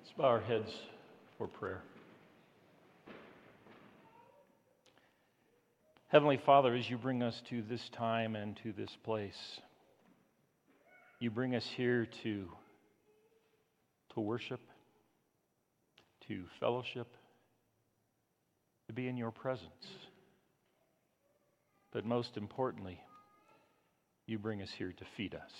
Let's bow our heads for prayer. Heavenly Father, as you bring us to this time and to this place, you bring us here to worship, to fellowship, to be in your presence. But most importantly, you bring us here to feed us.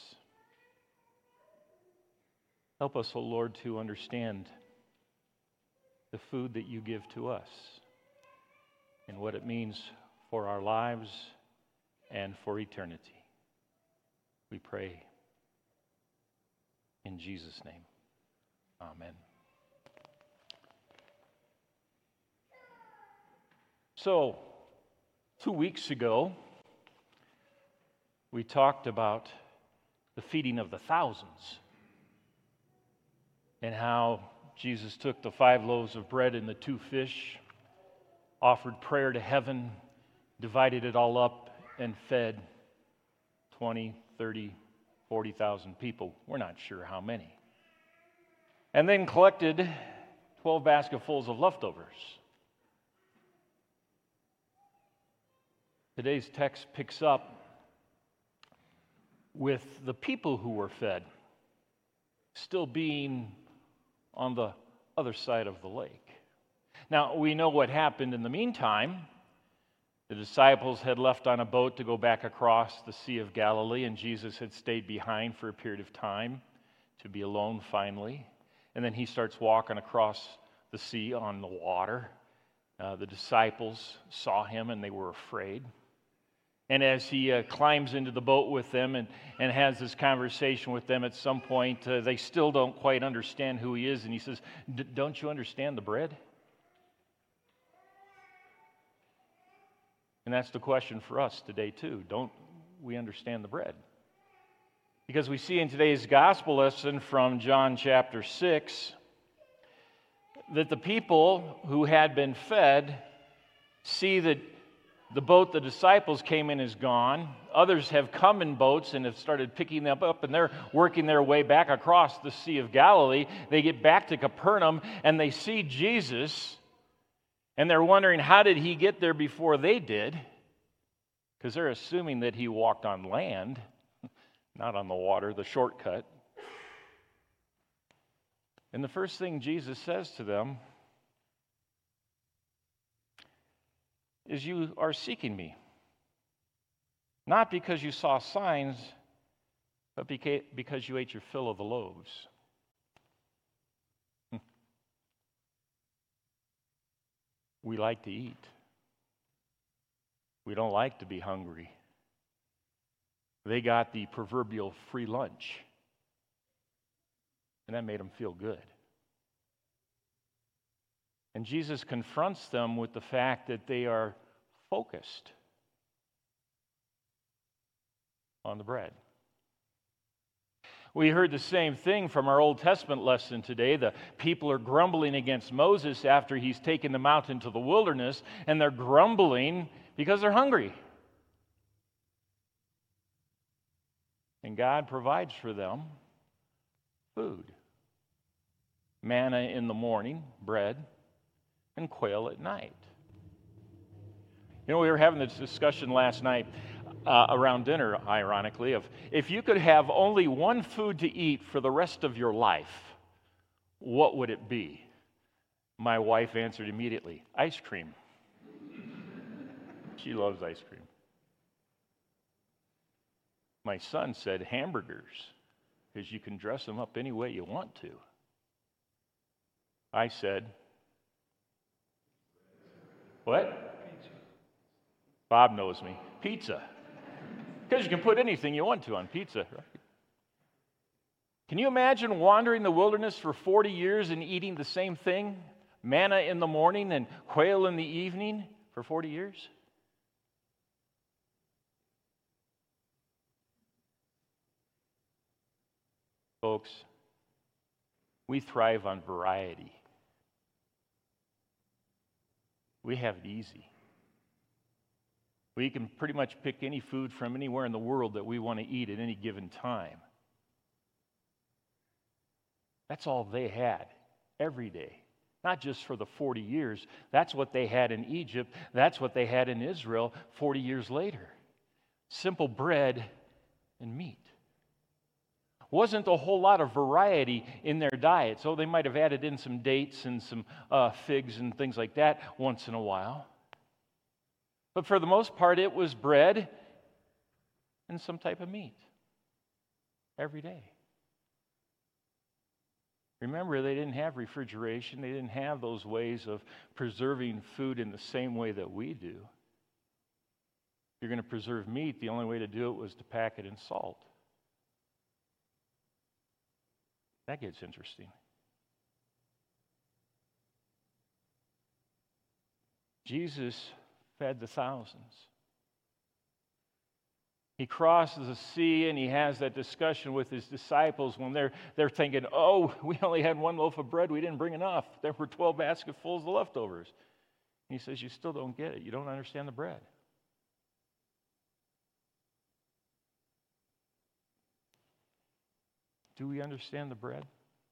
Help us, O Lord, to understand the food that you give to us and what it means for our lives and for eternity. We pray in Jesus' name. Amen. So, 2 weeks ago, we talked about the feeding of the thousands and how Jesus took the 5 loaves of bread and the 2 fish, offered prayer to heaven, divided it all up, and fed 20, 30, 40,000 people. We're not sure how many. And then collected 12 basketfuls of leftovers. Today's text picks up with the people who were fed still being on the other side of the lake. Now, we know what happened in the meantime. The disciples had left on a boat to go back across the Sea of Galilee, and Jesus had stayed behind for a period of time to be alone finally. And then he starts walking across the sea on the water. The disciples saw him and they were afraid. And as he climbs into the boat with them and has this conversation with them, at some point, they still don't quite understand who he is. And he says, don't you understand the bread? And that's the question for us today, too. Don't we understand the bread? Because we see in today's gospel lesson from John chapter 6 that the people who had been fed see that the boat the disciples came in is gone. Others have come in boats and have started picking them up, and they're working their way back across the Sea of Galilee. They get back to Capernaum, and they see Jesus, and they're wondering, how did he get there before they did? Because they're assuming that he walked on land, not on the water, the shortcut. And the first thing Jesus says to them is, you are seeking me, not because you saw signs, but because you ate your fill of the loaves. We like to eat. We don't like to be hungry. They got the proverbial free lunch, and that made them feel good. And Jesus confronts them with the fact that they are focused on the bread. We heard the same thing from our Old Testament lesson today. The people are grumbling against Moses after he's taken them out into the wilderness, and they're grumbling because they're hungry. And God provides for them food. Manna in the morning, bread, and quail at night. You know, we were having this discussion last night around dinner, ironically, of if you could have only one food to eat for the rest of your life, what would it be? My wife answered immediately, ice cream. She loves ice cream. My son said hamburgers, because you can dress them up any way you want to. I said, what? Pizza. Bob knows me. Pizza. Because you can put anything you want to on pizza, right? Can you imagine wandering the wilderness for 40 years and eating the same thing? Manna in the morning and quail in the evening for 40 years? Folks, we thrive on variety. We have it easy. We can pretty much pick any food from anywhere in the world that we want to eat at any given time. That's all they had. every day. Not just for the 40 years. That's what they had in Egypt. That's what they had in Israel 40 years later. Simple bread and meat. Wasn't a whole lot of variety in their diet. So they might have added in some dates and some figs and things like that once in a while. But for the most part, it was bread and some type of meat every day. Remember, they didn't have refrigeration. They didn't have those ways of preserving food in the same way that we do. If you're going to preserve meat, the only way to do it was to pack it in salt. That gets interesting. Jesus fed the thousands. He crosses the sea and he has that discussion with his disciples when they're thinking, oh, we only had one loaf of bread, we didn't bring enough. There were 12 basketfuls of leftovers. And he says, you still don't get it. You don't understand the bread. Do we understand the bread?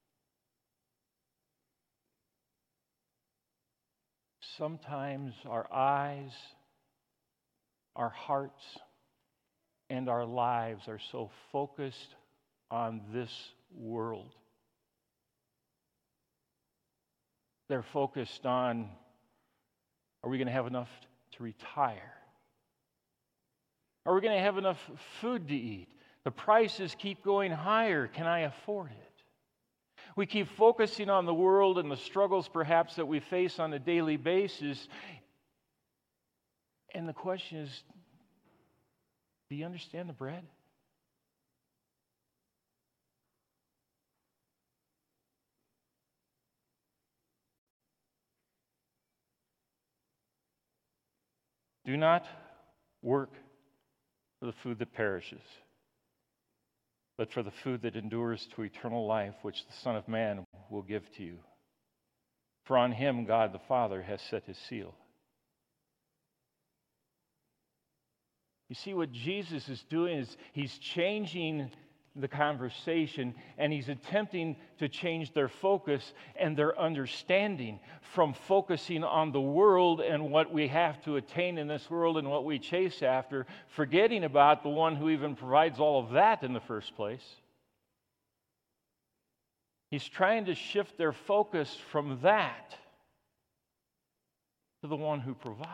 Sometimes our eyes, our hearts, and our lives are so focused on this world. They're focused on, are we going to have enough to retire? Are we going to have enough food to eat? The prices keep going higher. Can I afford it? We keep focusing on the world and the struggles perhaps that we face on a daily basis. And the question is, do you understand the bread? Do not work for the food that perishes, but for the food that endures to eternal life, which the Son of Man will give to you. For on him God the Father has set his seal. You see, what Jesus is doing is he's changing the conversation, and he's attempting to change their focus and their understanding from focusing on the world and what we have to attain in this world and what we chase after, forgetting about the one who even provides all of that in the first place. He's trying to shift their focus from that to the one who provides.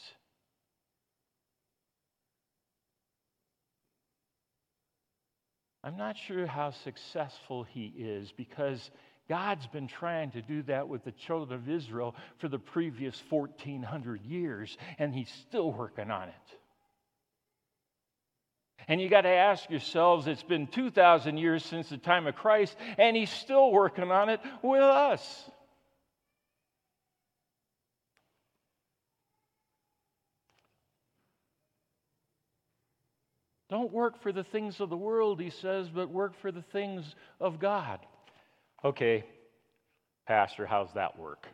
I'm not sure how successful he is, because God's been trying to do that with the children of Israel for the previous 1,400 years, and he's still working on it. And you got to ask yourselves, it's been 2,000 years since the time of Christ, and he's still working on it with us. Don't work for the things of the world, he says, but work for the things of God. Okay, Pastor, how's that work?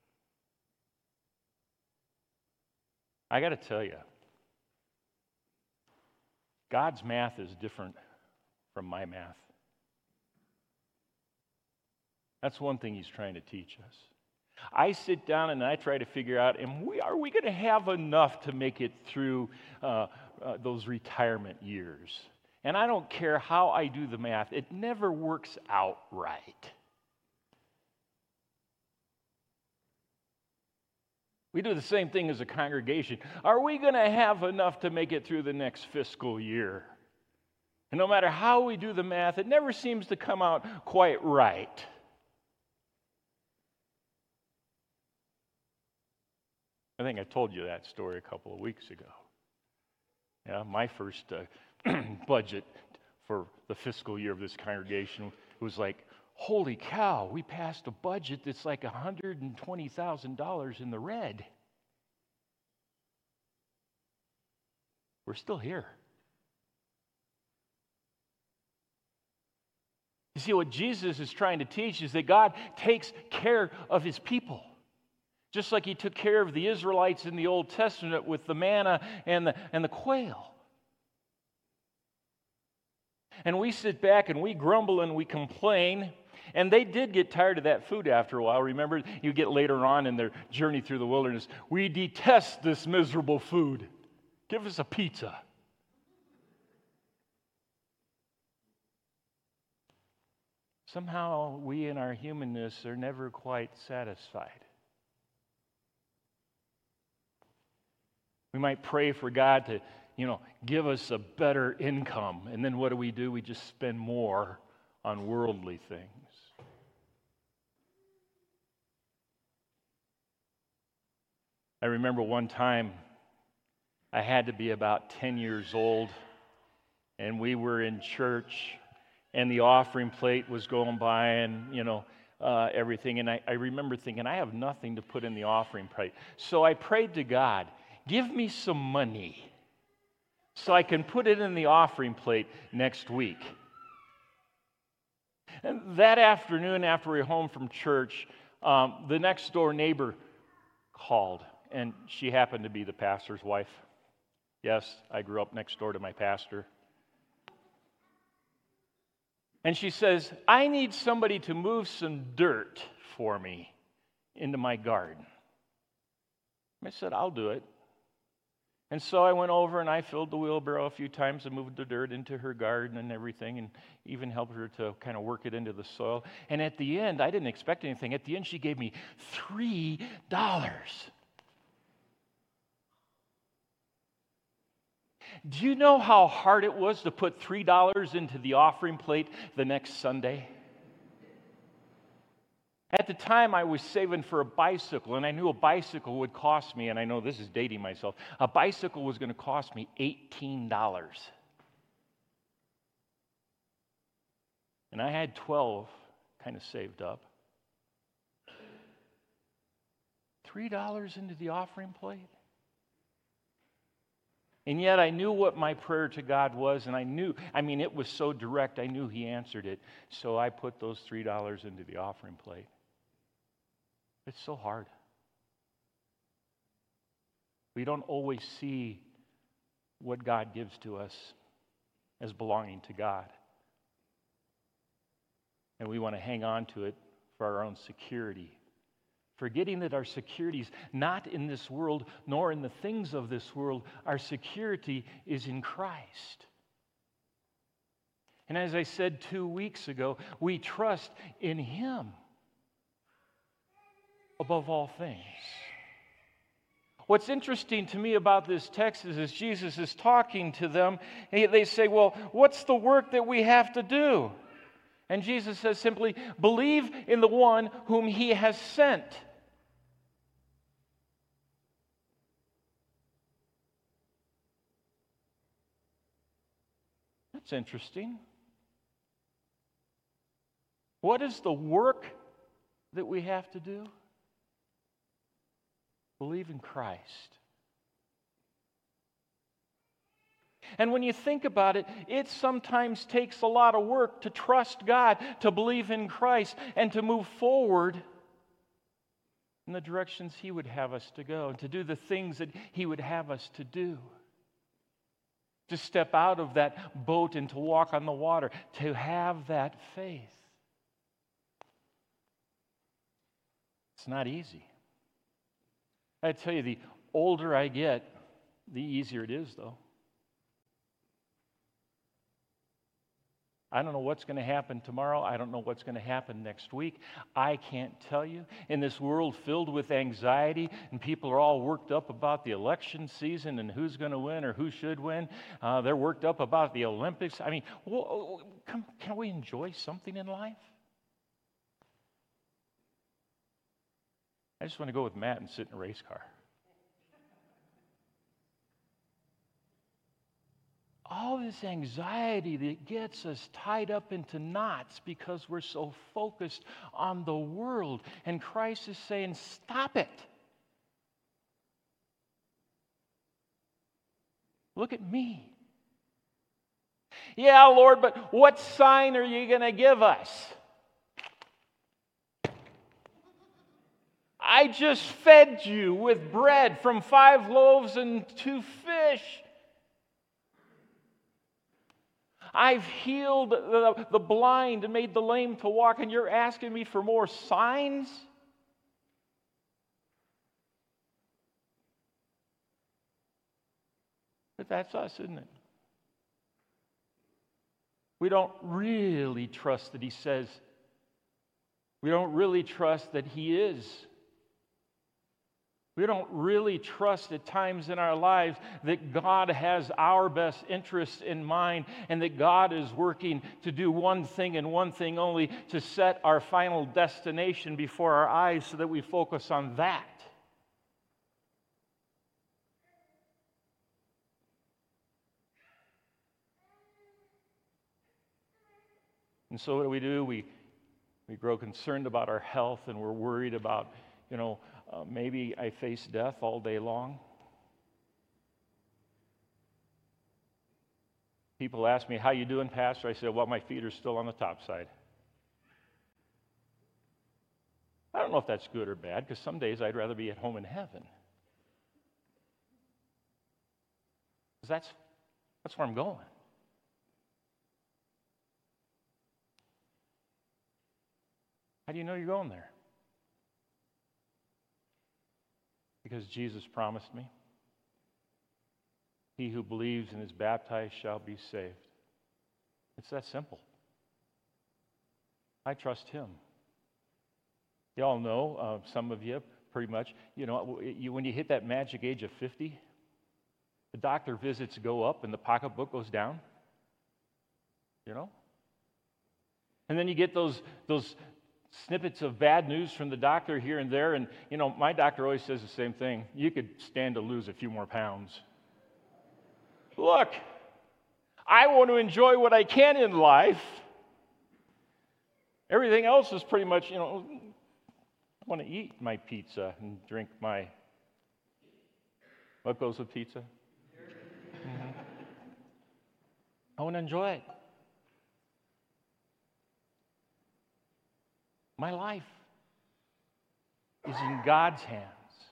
I got to tell you, God's math is different from my math. That's one thing he's trying to teach us. I sit down and I try to figure out, are we going to have enough to make it through those retirement years? And I don't care how I do the math, it never works out right. We do the same thing as a congregation. Are we going to have enough to make it through the next fiscal year? And no matter how we do the math, it never seems to come out quite right. I think I told you that story a couple of weeks ago. Yeah, my first budget for the fiscal year of this congregation was like, holy cow, we passed a budget that's like $120,000 in the red. We're still here. You see, what Jesus is trying to teach is that God takes care of his people. Just like he took care of the Israelites in the Old Testament with the manna and the quail. And we sit back and we grumble and we complain, And they did get tired of that food after a while. Remember, you get later on in their journey through the wilderness, we detest this miserable food. Give us a pizza. Somehow we in our humanness are never quite satisfied. We might pray for God to, give us a better income. And then what do? We just spend more on worldly things. I remember one time I had to be about 10 years old, and we were in church, and the offering plate was going by, and, everything. And I remember thinking, I have nothing to put in the offering plate. So I prayed to God, give me some money so I can put it in the offering plate next week. And that afternoon, after we were home from church, the next door neighbor called, and she happened to be the pastor's wife. Yes, I grew up next door to my pastor. And she says, I need somebody to move some dirt for me into my garden. I said, I'll do it. And so I went over and I filled the wheelbarrow a few times and moved the dirt into her garden and everything, and even helped her to kind of work it into the soil. And at the end, I didn't expect anything. At the end, she gave me $3. Do you know how hard it was to put $3 into the offering plate the next Sunday? At the time, I was saving for a bicycle, and I knew a bicycle would cost me, and I know this is dating myself, a bicycle was going to cost me $18. And I had 12 kind of saved up. $3 into the offering plate? And yet I knew what my prayer to God was, and it was so direct, I knew He answered it. So I put those $3 into the offering plate. It's so hard. We don't always see what God gives to us as belonging to God. And we want to hang on to it for our own security, forgetting that our security is not in this world, nor in the things of this world. Our security is in Christ. And as I said 2 weeks ago, we trust in Him above all things. What's interesting to me about this text is as Jesus is talking to them, they say, well, what's the work that we have to do? And Jesus says simply, believe in the one whom He has sent. That's interesting. What is the work that we have to do? Believe in Christ. And when you think about it, it sometimes takes a lot of work to trust God, to believe in Christ, and to move forward in the directions He would have us to go, and to do the things that He would have us to do. To step out of that boat and to walk on the water, to have that faith. It's not easy. I tell you, the older I get, the easier it is, though. I don't know what's going to happen tomorrow. I don't know what's going to happen next week. I can't tell you. In this world filled with anxiety, and people are all worked up about the election season and who's going to win or who should win. They're worked up about the Olympics. I mean, can we enjoy something in life? I just want to go with Matt and sit in a race car. All this anxiety that gets us tied up into knots because we're so focused on the world. And Christ is saying, stop it. Look at me. Yeah, Lord, but what sign are you going to give us? I just fed you with bread from 5 loaves and 2 fish. I've healed the blind and made the lame to walk, and you're asking me for more signs? But that's us, isn't it? We don't really trust that He says. We don't really trust that He is. We don't really trust at times in our lives that God has our best interests in mind and that God is working to do one thing and one thing only, to set our final destination before our eyes so that we focus on that. And so what do? We grow concerned about our health, and we're worried about, maybe I face death all day long. People ask me, how you doing, Pastor? I say, well, my feet are still on the top side. I don't know if that's good or bad, because some days I'd rather be at home in heaven. Because that's where I'm going. How do you know you're going there? Because Jesus promised me, he who believes and is baptized shall be saved. It's that simple. I trust him. You all know, some of you pretty much, when you hit that magic age of 50, the doctor visits go up and the pocketbook goes down. And then you get those snippets of bad news from the doctor here and there, and my doctor always says the same thing. You could stand to lose a few more pounds. Look, I want to enjoy what I can in life. Everything else is pretty much, I want to eat my pizza and drink my, what goes with pizza? Mm-hmm. I want to enjoy it. My life is in God's hands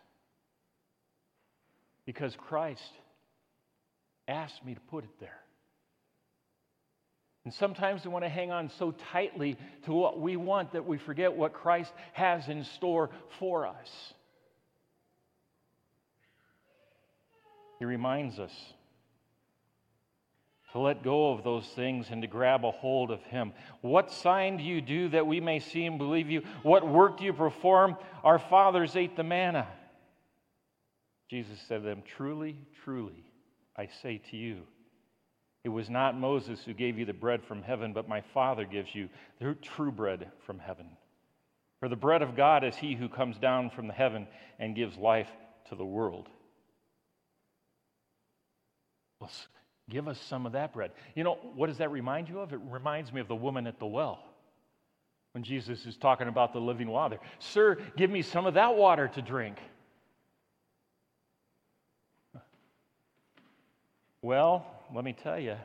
because Christ asked me to put it there. And sometimes we want to hang on so tightly to what we want that we forget what Christ has in store for us. He reminds us to let go of those things and to grab a hold of him. What sign do you do that we may see and believe you? What work do you perform? Our fathers ate the manna. Jesus said to them, truly, truly, I say to you, it was not Moses who gave you the bread from heaven, but my Father gives you the true bread from heaven. For the bread of God is he who comes down from the heaven and gives life to the world. Well, give us some of that bread. What does that remind you of? It reminds me of the woman at the well. When Jesus is talking about the living water. Sir, give me some of that water to drink. Well, let me tell you,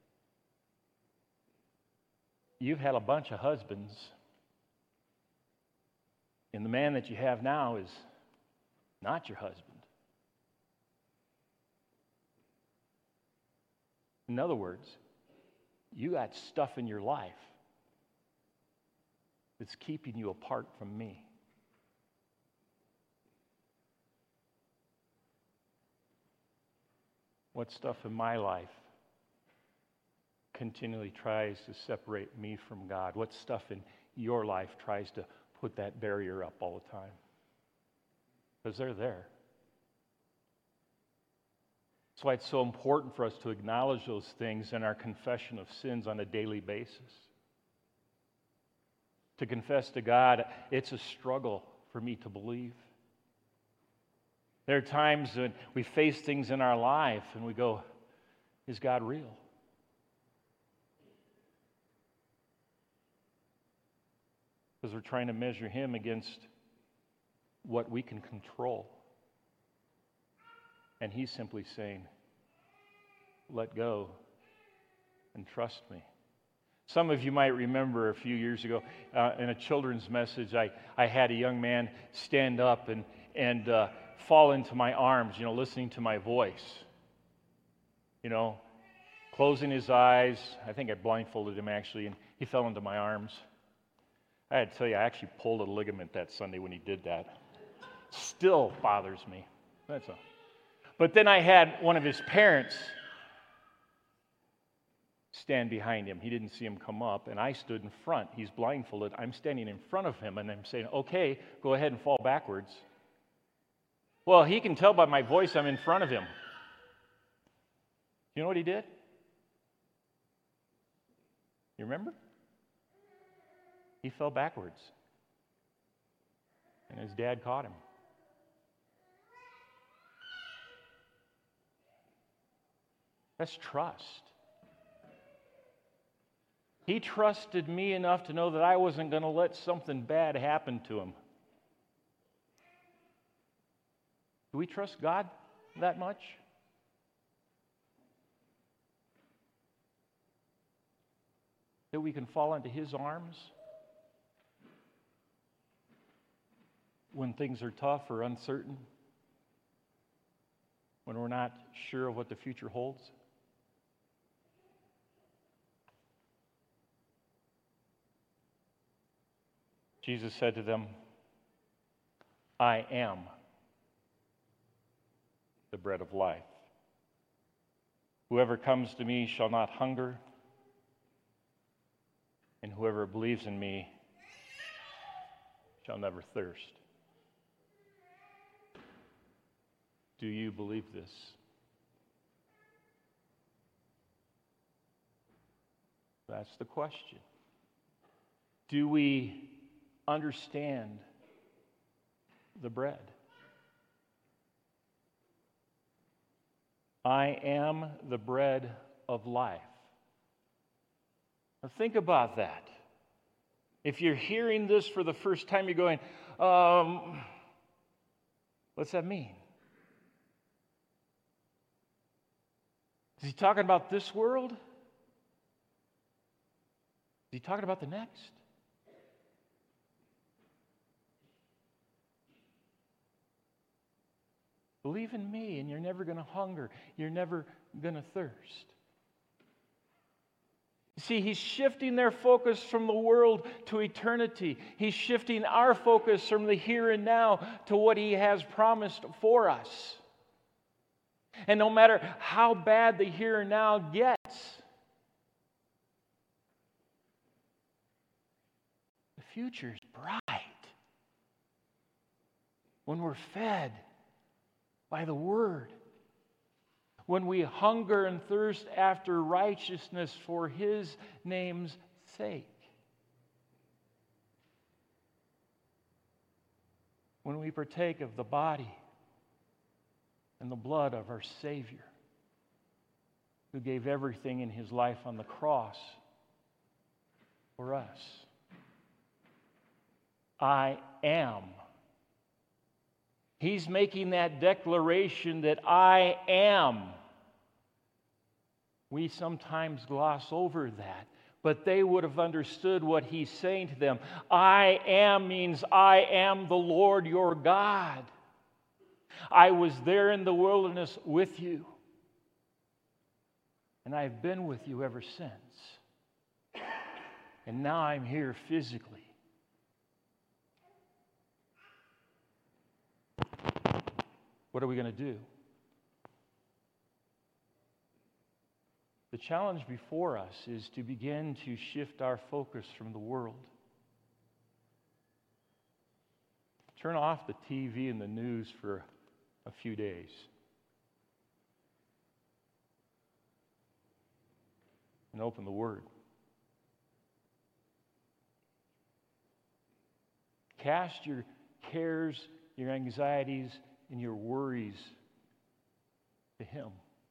you've had a bunch of husbands, and the man that you have now is not your husband. In other words, you got stuff in your life that's keeping you apart from me. What stuff in my life continually tries to separate me from God? What stuff in your life tries to put that barrier up all the time? Because they're there. That's why it's so important for us to acknowledge those things in our confession of sins on a daily basis. To confess to God, it's a struggle for me to believe. There are times when we face things in our life and we go, is God real? Because we're trying to measure him against what we can control. And he's simply saying, let go and trust me. Some of you might remember a few years ago in a children's message, I had a young man stand up and fall into my arms, listening to my voice. closing his eyes. I think I blindfolded him actually, and he fell into my arms. I had to tell you, I actually pulled a ligament that Sunday when he did that. Still bothers me. That's all. But then I had one of his parents stand behind him. He didn't see him come up, and I stood in front. He's blindfolded. I'm standing in front of him, and I'm saying, okay, go ahead and fall backwards. Well, he can tell by my voice I'm in front of him. You know what he did? You remember? He fell backwards. And his dad caught him. That's trust. He trusted me enough to know that I wasn't going to let something bad happen to him. Do we trust God that much? That we can fall into His arms when things are tough or uncertain? When we're not sure of what the future holds? Jesus said to them, I am the bread of life. Whoever comes to me shall not hunger, and whoever believes in me shall never thirst. Do you believe this? That's the question. Do we understand the bread? I am the bread of life. Now think about that. If you're hearing this for the first time, you're going, what's that mean? Is he talking about this world? Is he talking about the next? Believe in me and you're never going to hunger. You're never going to thirst. You see, he's shifting their focus from the world to eternity. He's shifting our focus from the here and now to what he has promised for us. And no matter how bad the here and now gets, the future is bright when we're fed by the Word, when we hunger and thirst after righteousness for His name's sake, when we partake of the body and the blood of our Savior, who gave everything in His life on the cross for us. I am. He's making that declaration that I am. We sometimes gloss over that, but they would have understood what he's saying to them. I am means I am the Lord your God. I was there in the wilderness with you, and I've been with you ever since. And now I'm here physically. What are we going to do? The challenge before us is to begin to shift our focus from the world. Turn off the TV and the news for a few days. And open the Word. Cast your cares, your anxieties, and your worries to Him.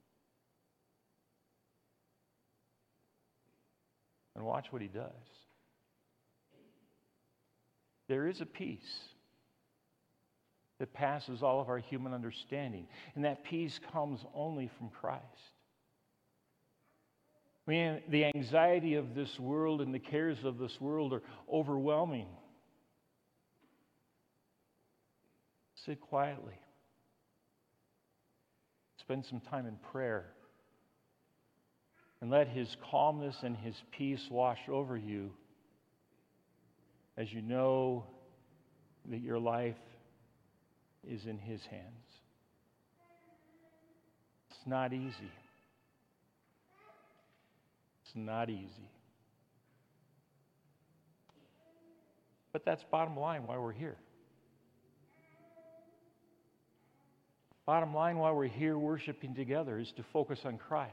And watch what He does. There is a peace that passes all of our human understanding, and that peace comes only from Christ. I mean, the anxiety of this world and the cares of this world are overwhelming. Sit quietly. Spend some time in prayer. And let His calmness and His peace wash over you as you know that your life is in His hands. It's not easy. It's not easy. But that's bottom line why we're here. Bottom line why we're here worshiping together is to focus on Christ.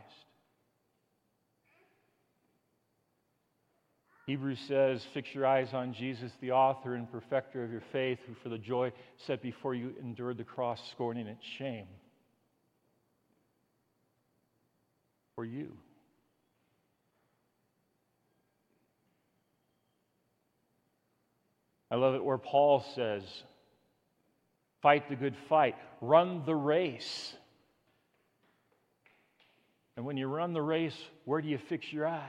Hebrews says, fix your eyes on Jesus, the author and perfecter of your faith, who for the joy set before you endured the cross, scorning its shame. For you. I love it where Paul says, fight the good fight, run the race. And when you run the race, where do you fix your eyes?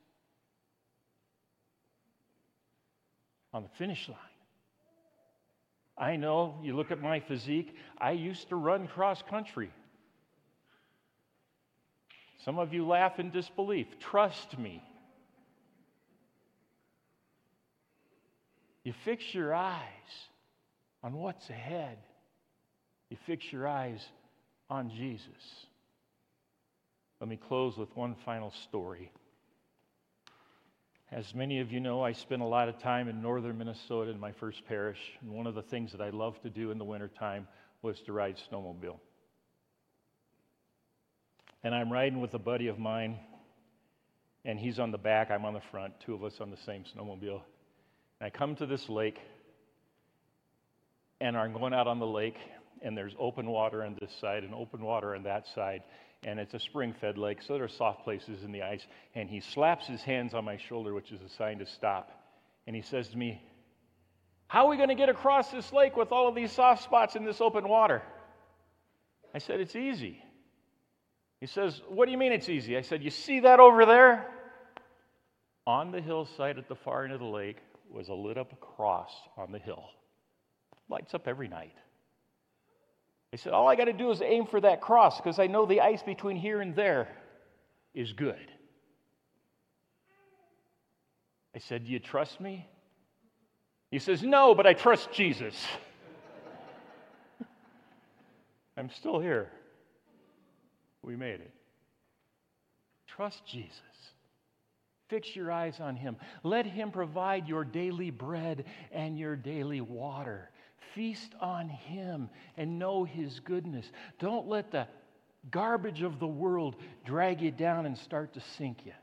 On the finish line. I know, you look at my physique, I used to run cross country. Some of you laugh in disbelief. Trust me. You fix your eyes on what's ahead. You fix your eyes on Jesus. Let me close with one final story. As many of you know, I spent a lot of time in northern Minnesota in my first parish, and one of the things that I loved to do in the wintertime was to ride snowmobile. And I'm riding with a buddy of mine, and he's on the back, I'm on the front, two of us on the same snowmobile. And I come to this lake, and I'm going out on the lake, and there's open water on this side and open water on that side. And it's a spring-fed lake, so there are soft places in the ice. And he slaps his hands on my shoulder, which is a sign to stop. And he says to me, how are we going to get across this lake with all of these soft spots in this open water? I said, it's easy. He says, what do you mean it's easy? I said, you see that over there? On the hillside at the far end of the lake was a lit up cross on the hill. Lights up every night. I said, all I got to do is aim for that cross because I know the ice between here and there is good. I said, do you trust me? He says, no, but I trust Jesus. I'm still here. We made it. Trust Jesus. Fix your eyes on Him. Let Him provide your daily bread and your daily water. Feast on Him and know His goodness. Don't let the garbage of the world drag you down and start to sink you.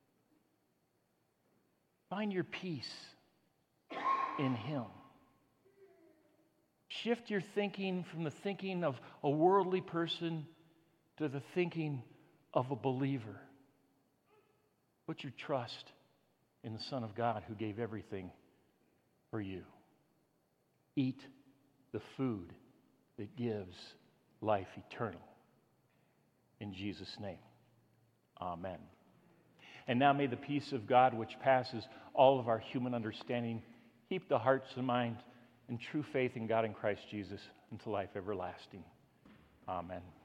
Find your peace in Him. Shift your thinking from the thinking of a worldly person to the thinking of a believer. Put your trust in the Son of God who gave everything for you. Eat the food that gives life eternal. In Jesus' name, amen. And now may the peace of God, which passes all of our human understanding, keep the hearts and minds in true faith in God and Christ Jesus unto life everlasting. Amen.